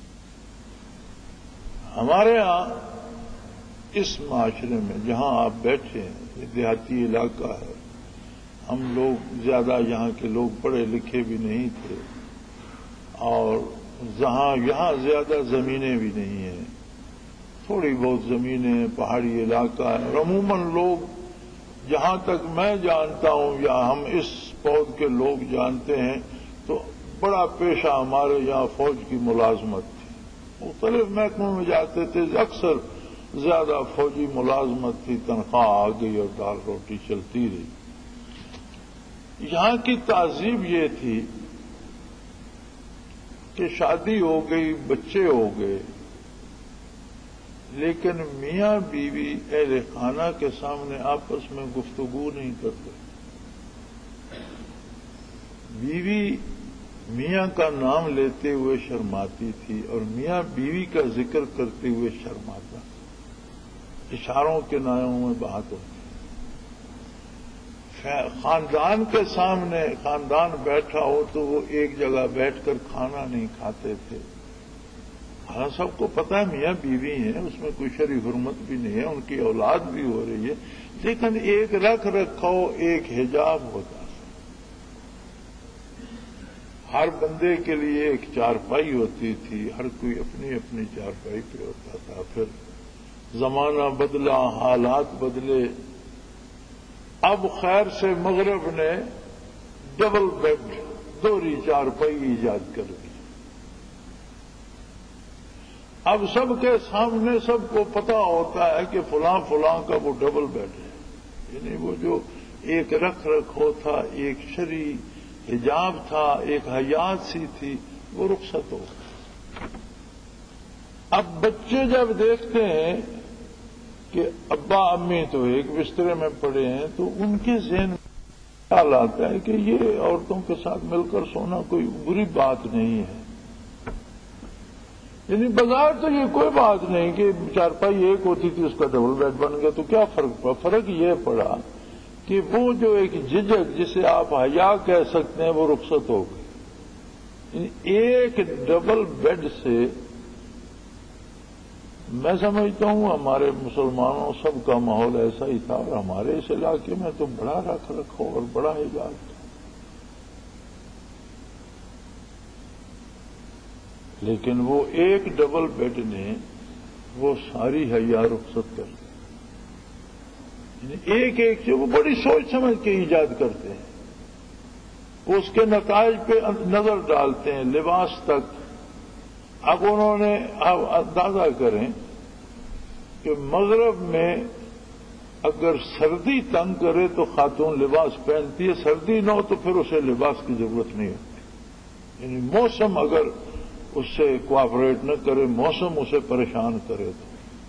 ہمارے ہاں اس معاشرے میں جہاں آپ بیٹھے ہیں، یہ دیہاتی علاقہ ہے، ہم لوگ زیادہ یہاں کے لوگ پڑھے لکھے بھی نہیں تھے اور جہاں یہاں زیادہ زمینیں بھی نہیں ہیں، تھوڑی بہت زمینیں، پہاڑی علاقہ ہے. اور عموماً لوگ جہاں تک میں جانتا ہوں یا ہم اس پود کے لوگ جانتے ہیں تو بڑا پیشہ ہمارے یہاں فوج کی ملازمت تھی. مختلف محکموں میں جاتے تھے، اکثر زیادہ فوجی ملازمت تھی، تنخواہ آ گئی اور دال روٹی چلتی رہی. یہاں کی تہذیب یہ تھی کہ شادی ہو گئی، بچے ہو گئے، لیکن میاں بیوی اہل خانہ کے سامنے آپس میں گفتگو نہیں کرتے. بیوی میاں کا نام لیتے ہوئے شرماتی تھی اور میاں بیوی کا ذکر کرتے ہوئے شرماتا. اشاروں کے ناموں میں بات ہوتی. خاندان کے سامنے خاندان بیٹھا ہو تو وہ ایک جگہ بیٹھ کر کھانا نہیں کھاتے تھے. ہاں سب کو پتہ ہے میاں بیوی ہیں، اس میں کوئی شرعی حرمت بھی نہیں ہے، ان کی اولاد بھی ہو رہی ہے، لیکن ایک رکھ رکھو، ایک حجاب ہوتا ہے. ہر بندے کے لیے ایک چارپائی ہوتی تھی، ہر کوئی اپنی اپنی چارپائی پہ ہوتا تھا. پھر زمانہ بدلا، حالات بدلے. اب خیر سے مغرب نے ڈبل بیڈ، دوہری چارپائی ایجاد کر دی. اب سب کے سامنے سب کو پتا ہوتا ہے کہ فلاں فلاں کا وہ ڈبل بیڈ ہے. یعنی وہ جو ایک رکھ رکھو تھا، ایک شرعی حجاب تھا، ایک حیات سی تھی، وہ رخصت ہو. اب بچے جب دیکھتے ہیں کہ ابا امی تو ایک بسترے میں پڑے ہیں تو ان کے ذہن میں خیال آتا ہے کہ یہ عورتوں کے ساتھ مل کر سونا کوئی بری بات نہیں ہے. یعنی بغیر تو یہ کوئی بات نہیں کہ چارپائی ایک ہوتی تھی اس کا ڈبل بیڈ بن گیا تو کیا فرق پڑا. فرق یہ پڑا کہ وہ جو ایک جھجک جسے آپ حیا کہہ سکتے ہیں وہ رخصت ہو گئی. یعنی ایک ڈبل بیڈ سے میں سمجھتا ہوں ہمارے مسلمانوں سب کا ماحول ایسا ہی تھا اور ہمارے اس علاقے میں تو بڑا رکھ رکھو اور بڑا حجاب تھا. لیکن وہ ایک ڈبل بیڈ نے وہ ساری حیا رخصت کر دی. یعنی ایک ایک جو وہ بڑی سوچ سمجھ کے ایجاد کرتے ہیں، وہ اس کے نتائج پہ نظر ڈالتے ہیں، لباس تک. اب انہوں نے اب اندازہ کریں کہ مغرب میں اگر سردی تنگ کرے تو خاتون لباس پہنتی ہے، سردی نہ ہو تو پھر اسے لباس کی ضرورت نہیں ہوتی. یعنی موسم اگر اس سے کوآپریٹ نہ کرے، موسم اسے پریشان کرے تو.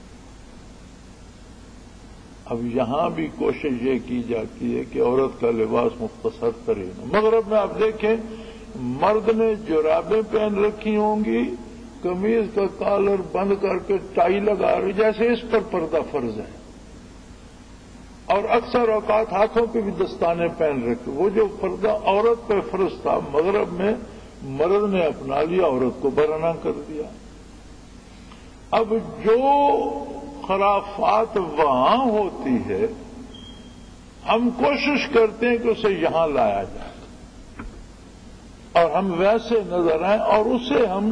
اب یہاں بھی کوشش یہ کی جاتی ہے کہ عورت کا لباس مختصر ترین ہو. مغرب میں آپ دیکھیں مرد نے جرابیں پہن رکھی ہوں گی، قمیض کا کالر بند کر کے ٹائی لگا رہی، جیسے اس پر پردہ فرض ہے. اور اکثر اوقات ہاتھوں پہ بھی دستانے پہن رکھے. وہ جو پردہ عورت پہ فرض تھا مغرب میں مرد نے اپنا لیا، عورت کو برہنہ کر دیا. اب جو خرافات وہاں ہوتی ہے ہم کوشش کرتے ہیں کہ اسے یہاں لایا جائے اور ہم ویسے نظر آئیں، اور اسے ہم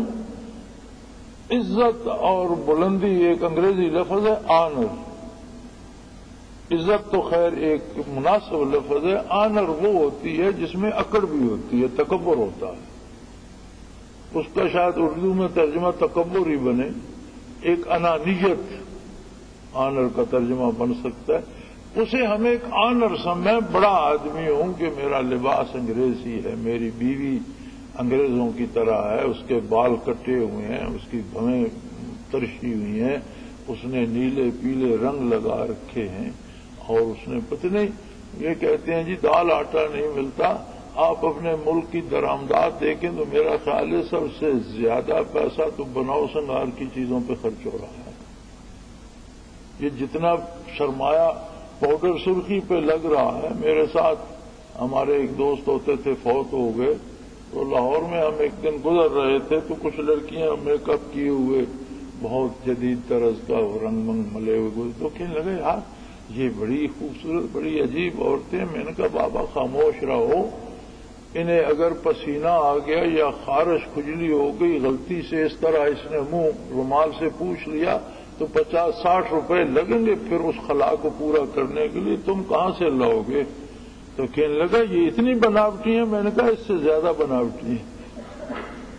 عزت اور بلندی، ایک انگریزی لفظ ہے آنر. عزت تو خیر ایک مناسب لفظ ہے، آنر وہ ہوتی ہے جس میں اکڑ بھی ہوتی ہے، تکبر ہوتا ہے. اس کا شاید اردو میں ترجمہ تکبر ہی بنے، ایک انانیت آنر کا ترجمہ بن سکتا ہے. اسے ہم ایک آنر سمجھ، میں بڑا آدمی ہوں کہ میرا لباس انگریزی ہے، میری بیوی انگریزوں کی طرح ہے، اس کے بال کٹے ہوئے ہیں، اس کی بھویں ترشی ہوئی ہیں، اس نے نیلے پیلے رنگ لگا رکھے ہیں، اور اس نے پتہ نہیں، یہ کہتے ہیں جی دال آٹا نہیں ملتا. آپ اپنے ملک کی درآمدات دیکھیں تو میرا خیال ہے سب سے زیادہ پیسہ تو بناؤ سنگار کی چیزوں پہ خرچ ہو رہا ہے. یہ جتنا سرمایہ پاؤڈر سرخی پہ لگ رہا ہے. میرے ساتھ ہمارے ایک دوست ہوتے تھے، فوت ہو گئے، تو لاہور میں ہم ایک دن گزر رہے تھے تو کچھ لڑکیاں میک اپ کیے ہوئے بہت جدید طرز کا رنگ منگ ملے ہوئے گزر، تو کہنے لگے یار یہ بڑی خوبصورت بڑی عجیب عورتیں. میں نے کہا بابا خاموش رہو، انہیں اگر پسینہ آ گیا یا خارش کھجلی ہو گئی غلطی سے، اس طرح اس نے منہ رومال سے پوچھ لیا تو پچاس ساٹھ روپے لگیں گے پھر اس خلا کو پورا کرنے کے لیے، تم کہاں سے لاؤ گے؟ تو کہنے لگا یہ اتنی بناوٹی ہیں. میں نے کہا اس سے زیادہ بناوٹی ہیں.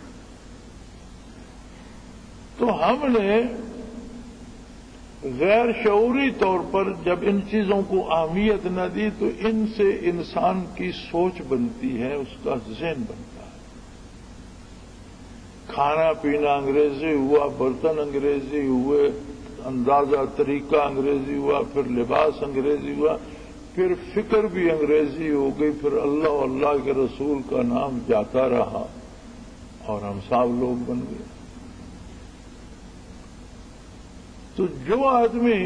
تو ہم نے غیر شعوری طور پر جب ان چیزوں کو اہمیت نہ دی تو ان سے انسان کی سوچ بنتی ہے، اس کا ذہن بنتا ہے. کھانا پینا انگریزی ہوا، برتن انگریزی ہوئے، اندازہ طریقہ انگریزی ہوا، پھر لباس انگریزی ہوا، پھر فکر بھی انگریزی ہو گئی، پھر اللہ اور اللہ کے رسول کا نام جاتا رہا اور ہم سب لوگ بن گئے. تو جو آدمی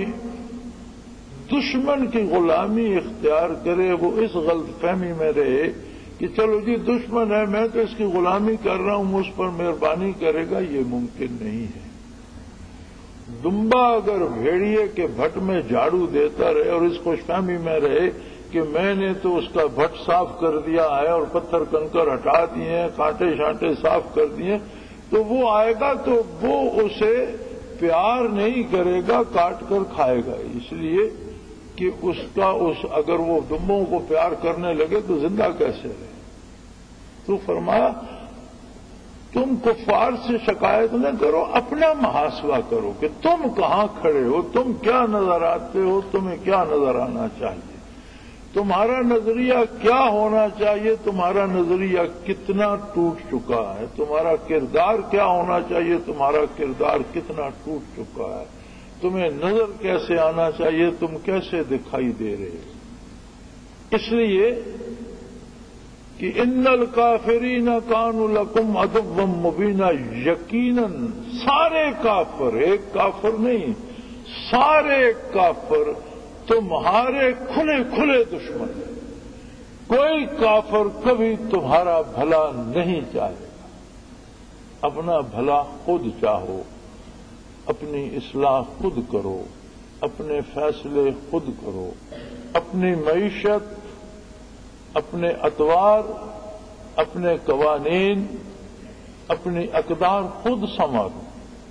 دشمن کی غلامی اختیار کرے وہ اس غلط فہمی میں رہے کہ چلو جی دشمن ہے میں تو اس کی غلامی کر رہا ہوں، مجھ پر مہربانی کرے گا، یہ ممکن نہیں ہے. دمبا اگر بھیڑیے کے بھٹ میں جھاڑو دیتا رہے اور اس خوش فہمی میں رہے کہ میں نے تو اس کا بھٹ صاف کر دیا ہے اور پتھر کنکر ہٹا دیے ہیں، کانٹے شانٹے صاف کر دیے، تو وہ آئے گا تو وہ اسے پیار نہیں کرے گا، کاٹ کر کھائے گا. اس لیے کہ اس کا اس اگر وہ دمبوں کو پیار کرنے لگے تو زندہ کیسے رہے. تو فرمایا تم کفار سے شکایت نہ کرو، اپنا محاسبہ کرو کہ تم کہاں کھڑے ہو، تم کیا نظر آتے ہو، تمہیں کیا نظر آنا چاہیے، تمہارا نظریہ کیا ہونا چاہیے، تمہارا نظریہ کتنا ٹوٹ چکا ہے، تمہارا کردار کیا ہونا چاہیے، تمہارا کردار کتنا ٹوٹ چکا ہے، تمہیں نظر کیسے آنا چاہیے، تم کیسے دکھائی دے رہے ہو. اس لیے کہ ان الکافرین کانوا لکم عدوا مبینا، یقیناً سارے کافر، ایک کافر نہیں، سارے کافر تمہارے کھلے کھلے دشمن ہیں. کوئی کافر کبھی تمہارا بھلا نہیں چاہے گا. اپنا بھلا خود چاہو، اپنی اصلاح خود کرو، اپنے فیصلے خود کرو، اپنی معیشت، اپنے اطوار، اپنے قوانین، اپنی اقدار خود سنوارو.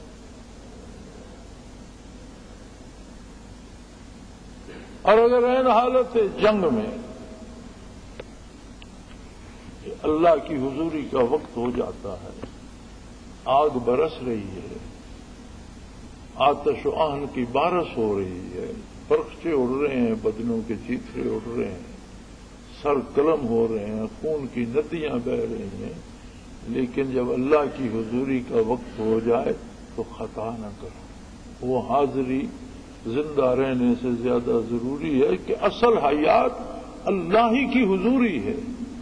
اور اگر این حالت جنگ میں اللہ کی حضوری کا وقت ہو جاتا ہے، آگ برس رہی ہے آتش و آہن کی بارش ہو رہی ہے، فرشتے اڑ رہے ہیں، بدنوں کے چیترے اڑ رہے ہیں، سر قلم ہو رہے ہیں، خون کی ندیاں بہ رہی ہیں، لیکن جب اللہ کی حضوری کا وقت ہو جائے تو خطا نہ کرو۔ وہ حاضری زندہ رہنے سے زیادہ ضروری ہے کہ اصل حیات اللہ ہی کی حضوری ہے۔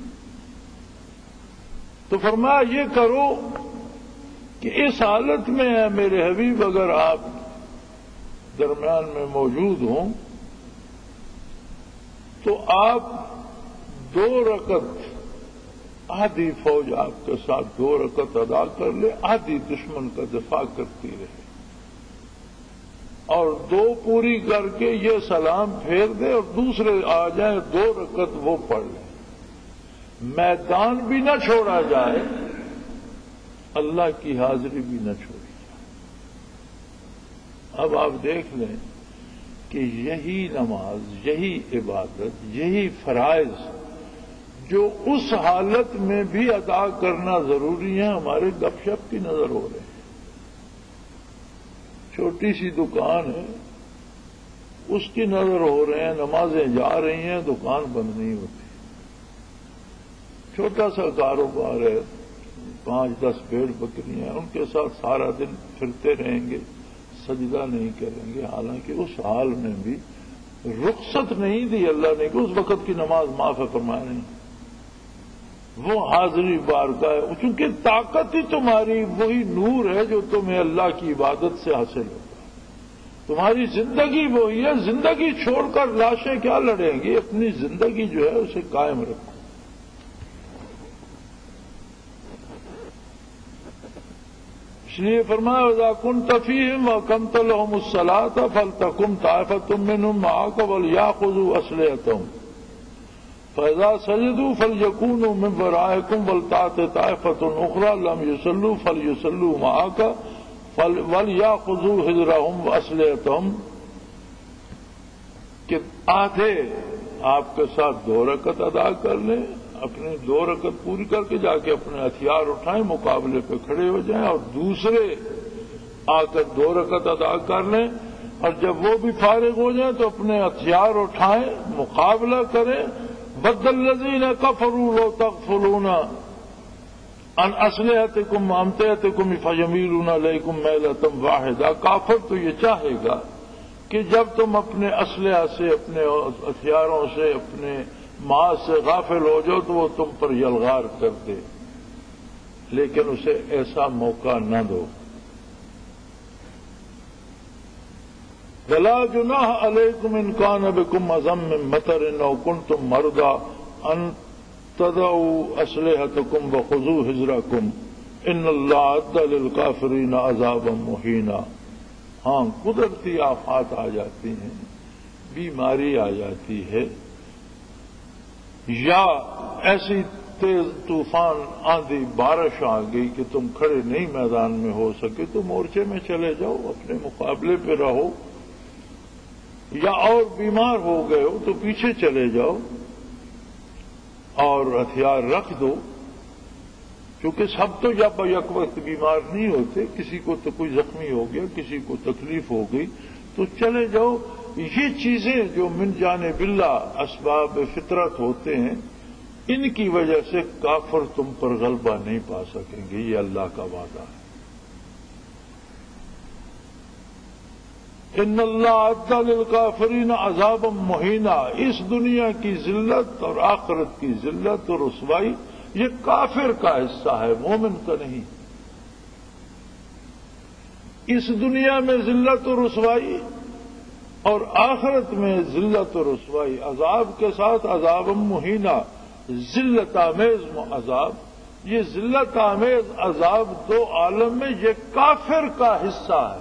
تو فرمایا یہ کرو کہ اس حالت میں ہے میرے حبیب، اگر آپ درمیان میں موجود ہوں تو آپ دو رکعت، آدھی فوج آپ کے ساتھ دو رکعت ادا کر لے، آدھی دشمن کا دفاع کرتی رہے، اور دو پوری کر کے یہ سلام پھیر دے اور دوسرے آ جائیں، دو رکعت وہ پڑھ لیں، میدان بھی نہ چھوڑا جائے، اللہ کی حاضری بھی نہ چھوڑی جائے۔ اب آپ دیکھ لیں کہ یہی نماز، یہی عبادت، یہی فرائض جو اس حالت میں بھی ادا کرنا ضروری ہے، ہمارے گپ شپ کی نظر ہو رہے ہیں۔ چھوٹی سی دکان ہے، اس کی نظر ہو رہے ہیں، نمازیں جا رہی ہیں، دکان بند نہیں ہوتی۔ چھوٹا سا کاروبار ہے، پانچ دس بھیڑ بکریاں، ان کے ساتھ سارا دن پھرتے رہیں گے، سجدہ نہیں کریں گے، حالانکہ اس حال میں بھی رخصت نہیں دی اللہ نے کہ اس وقت کی نماز معاف فرمایا نہیں۔ وہ حاضری بارگاہ ہے، چونکہ طاقت ہی تمہاری وہی نور ہے جو تمہیں اللہ کی عبادت سے حاصل ہوتا ہے۔ تمہاری زندگی وہی ہے، زندگی چھوڑ کر لاشیں کیا لڑیں گی، اپنی زندگی جو ہے اسے قائم رکھو۔ اس لیے فرمایا اذا كنت فيهم وأقمت لهم الصلاة فلتقم طائفة منهم معك وليأخذوا أسلحتهم فإذا سجدوا فليكونوا من ورائكم ولتأت طائفة أخرى لم يصلوا فليصلوا معك وليأخذوا حذرهم وأسلحتهم، کہ آدھے آپ کے ساتھ دو رکعت ادا کر لیں، اپنے دو رکعت پوری کر کے جا کے اپنے ہتھیار اٹھائیں، مقابلے پہ کھڑے ہو جائیں، اور دوسرے آ کر دو رکعت ادا کر لیں، اور جب وہ بھی فارغ ہو جائیں تو اپنے ہتھیار اٹھائیں، مقابلہ کریں۔ وَدَّ الَّذِينَ كَفَرُوا لَوْ تَغْفُلُونَ عَنْ أَسْلِحَتِكُمْ وَأَمْتِعَتِكُمْ فَيَمِيلُونَ عَلَيْكُمْ مَيْلَةً وَاحِدَةً، کافر تو یہ چاہے گا کہ جب تم اپنے اسلحہ سے، اپنے ہتھیاروں سے، اپنے ماں سے غافل ہو جاؤ تو وہ تم پر یلغار کر دے، لیکن اسے ایسا موقع نہ دو۔ وَلَا جُنَاحَ عَلَيْكُمْ إِنْ كَانَ بِكُمْ أَذًى مِّن مَّطَرٍ أَوْ كُنتُم مَّرْضَىٰ أَن تَضَعُوا أَسْلِحَتَكُمْ وَخُذُوا حِذْرَكُمْ إِنَّ اللَّهَ أَعَدَّ لِلْكَافِرِينَ عَذَابًا مُّهِينًا۔ ہاں، قدرتی آفات آ جاتی ہیں، بیماری آ جاتی ہے، یا ایسی تیز طوفان آندھی بارش آ گئی کہ تم کھڑے نہیں میدان میں ہو سکے تو مورچے میں چلے جاؤ، اپنے مقابلے پہ رہو، یا اور بیمار ہو گئے ہو تو پیچھے چلے جاؤ اور ہتھیار رکھ دو، کیونکہ سب تو جب یک وقت بیمار نہیں ہوتے، کسی کو تو کوئی زخمی ہو گیا، کسی کو تکلیف ہو گئی تو چلے جاؤ۔ یہ چیزیں جو من جانب اللہ اسباب فطرت ہوتے ہیں، ان کی وجہ سے کافر تم پر غلبہ نہیں پا سکیں گے، یہ اللہ کا وعدہ ہے۔ ان اللہ اعد للکافرین عذابا مہینا، اس دنیا کی ذلت اور آخرت کی ذلت اور رسوائی یہ کافر کا حصہ ہے، مومن کا نہیں۔ اس دنیا میں ذلت و رسوائی اور آخرت میں ذلت و رسوائی، عذاب کے ساتھ عذاب مہینہ، ذلت آمیز عذاب۔ یہ ذلت آمیز عذاب دو عالم میں یہ کافر کا حصہ ہے۔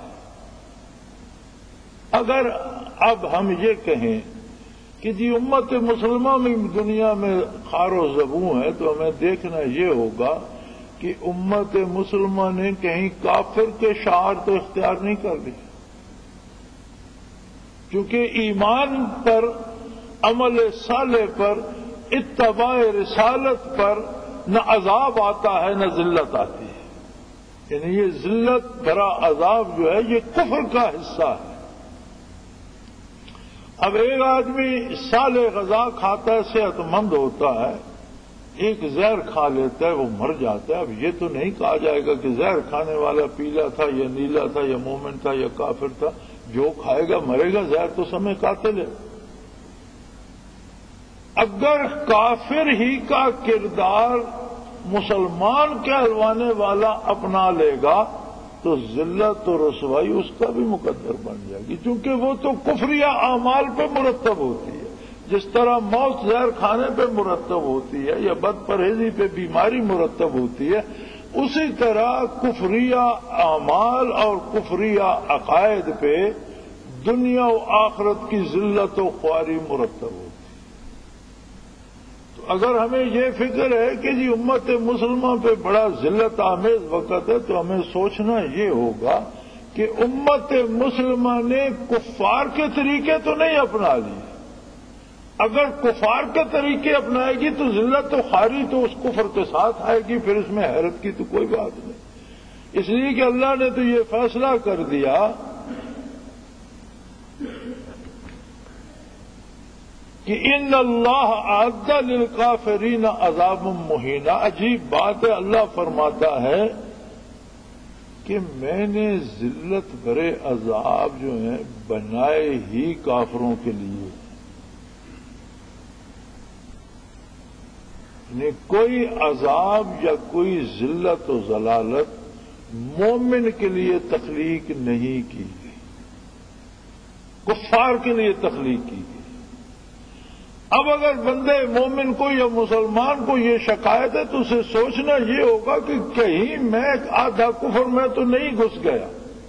اگر اب ہم یہ کہیں کہ جی امت مسلمہ میں دنیا میں خار و زبوں ہے، تو ہمیں دیکھنا یہ ہوگا کہ امت مسلمہ نے کہیں کافر کے شعار تو اختیار نہیں کر لی، کیونکہ ایمان پر، عمل صالح پر، اتباع رسالت پر نہ عذاب آتا ہے نہ ذلت آتی ہے۔ یعنی یہ ذلت بھرا عذاب جو ہے یہ کفر کا حصہ ہے۔ اب ایک آدمی سال غذا کھاتا ہے، صحت مند ہوتا ہے، ایک زہر کھا لیتا ہے، وہ مر جاتا ہے۔ اب یہ تو نہیں کہا جائے گا کہ زہر کھانے والا پیلا تھا یا نیلا تھا یا مومن تھا یا کافر تھا، جو کھائے گا مرے گا، زہر تو سمے قاتل ہے۔ اگر کافر ہی کا کردار مسلمان کہلوانے والا اپنا لے گا تو ذلت و رسوائی اس کا بھی مقدر بن جائے گی، کیونکہ وہ تو کفریہ اعمال پہ مرتب ہوتی ہے۔ جس طرح موت زہر کھانے پہ مرتب ہوتی ہے یا بد پرہیزی پہ بیماری مرتب ہوتی ہے، اسی طرح کفریہ اعمال اور کفریہ عقائد پہ دنیا و آخرت کی ذلت و خواری مرتب ہوتی ہے۔ تو اگر ہمیں یہ فکر ہے کہ جی امت مسلمہ پہ بڑا ذلت آمیز وقت ہے، تو ہمیں سوچنا یہ ہوگا کہ امت مسلمہ نے کفار کے طریقے تو نہیں اپنا لیے۔ اگر کفار کے طریقے اپنائے گی تو ذلت و خواری تو اس کفر کے ساتھ آئے گی، پھر اس میں حیرت کی تو کوئی بات نہیں۔ اس لیے کہ اللہ نے تو یہ فیصلہ کر دیا کہ ان اللہ اعد للکافرین عذاب مہینہ۔ عجیب بات ہے، اللہ فرماتا ہے کہ میں نے ذلت بھرے عذاب جو ہیں بنائے ہی کافروں کے لیے۔ یعنی کوئی عذاب یا کوئی ذلت و ضلالت مومن کے لیے تخلیق نہیں کی گئی، کفار کے لیے تخلیق کی گئی۔ اب اگر بندے مومن کو یا مسلمان کو یہ شکایت ہے تو اسے سوچنا یہ ہوگا کہ کہیں میں آدھا کفر میں تو نہیں گھس گیا۔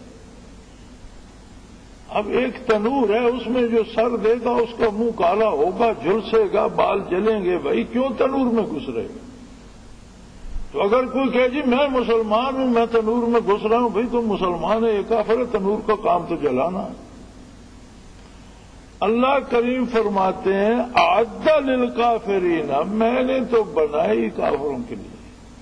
اب ایک تنور ہے، اس میں جو سر دے گا اس کا منہ کالا ہوگا، جھلسے گا، بال جلیں گے، بھائی کیوں تنور میں گھس رہے گا؟ تو اگر کوئی کہے جی میں مسلمان ہوں، میں تنور میں گھس رہا ہوں، بھائی تم مسلمان ہے، یہ کافر ہے، تنور کا کام تو جلانا ہے۔ اللہ کریم فرماتے ہیں اعد للکافرین، میں نے تو بنائی کافروں کے لیے۔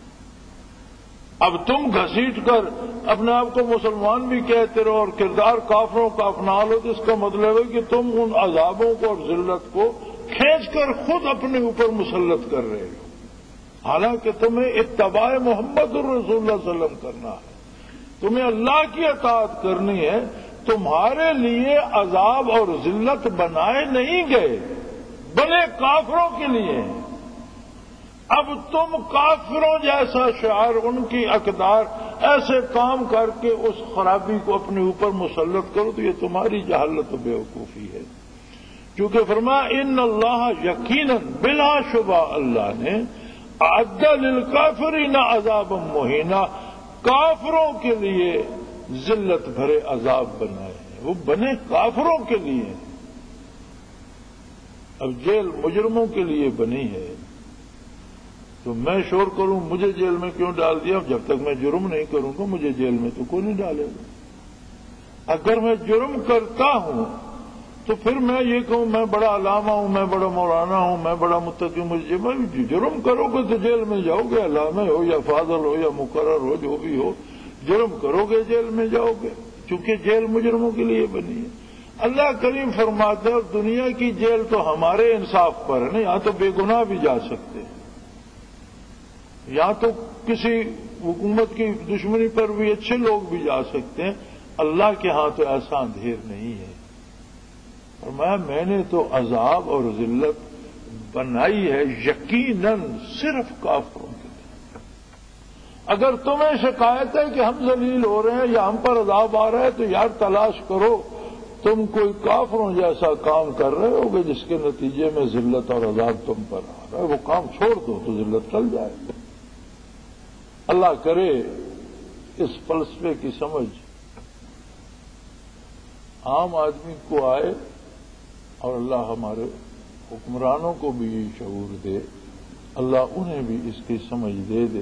اب تم گھسیٹ کر اپنے آپ کو مسلمان بھی کہتے رہو اور کردار کافروں کا اپنا لو، تو اس کا مطلب ہے کہ تم ان عذابوں کو اور ذلت کو کھینچ کر خود اپنے اوپر مسلط کر رہے ہو، حالانکہ تمہیں اتباع محمد الرسول اللہ صلی اللہ علیہ وسلم کرنا ہے، تمہیں اللہ کی اطاعت کرنی ہے۔ تمہارے لیے عذاب اور ذلت بنائے نہیں گئے، بنے کافروں کے لیے۔ اب تم کافروں جیسا شعار، ان کی اقدار، ایسے کام کر کے اس خرابی کو اپنے اوپر مسلط کرو، تو یہ تمہاری جہالت و بیوقوفی ہے۔ کیونکہ فرمایا ان اللہ یقیناً بلا شبہ اللہ نے اعد للکافرین عذابا مہینہ، کافروں کے لیے ذلت بھرے عذاب بنائے ہیں، وہ بنے کافروں کے لیے۔ اب جیل مجرموں کے لیے بنی ہے، تو میں شور کروں مجھے جیل میں کیوں ڈال دیا؟ جب تک میں جرم نہیں کروں گا مجھے جیل میں تو کوئی نہیں ڈالے گا۔ اگر میں جرم کرتا ہوں تو پھر میں یہ کہوں میں بڑا علامہ ہوں، میں بڑا مولانا ہوں، میں بڑا متقی ہوں، مجھے میں جرم کرو گے تو جیل میں جاؤ گے، علامہ ہو یا فاضل ہو یا مقرر ہو، جو بھی ہو، جرم کرو گے جیل میں جاؤ گے، چونکہ جیل مجرموں کے لیے بنی ہے۔ اللہ کریم فرماتے ہیں اور دنیا کی جیل تو ہمارے انصاف پر ہے نا، یہاں تو بے گناہ بھی جا سکتے ہیں، یہاں تو کسی حکومت کی دشمنی پر بھی اچھے لوگ بھی جا سکتے ہیں، اللہ کے ہاں تو ایسا اندھیر نہیں ہے۔ فرمایا میں نے تو عذاب اور ذلت بنائی ہے یقیناً صرف کافروں کے لیے۔ اگر تمہیں شکایت ہے کہ ہم ذلیل ہو رہے ہیں یا ہم پر عذاب آ رہا ہے تو یار تلاش کرو، تم کوئی کافروں جیسا کام کر رہے ہوگے جس کے نتیجے میں ذلت اور عذاب تم پر آ رہا ہے، وہ کام چھوڑ دو تو ذلت ٹل جائے گی۔ اللہ کرے اس فلسفے کی سمجھ عام آدمی کو آئے اور اللہ ہمارے حکمرانوں کو بھی یہ شعور دے، اللہ انہیں بھی اس کی سمجھ دے دے۔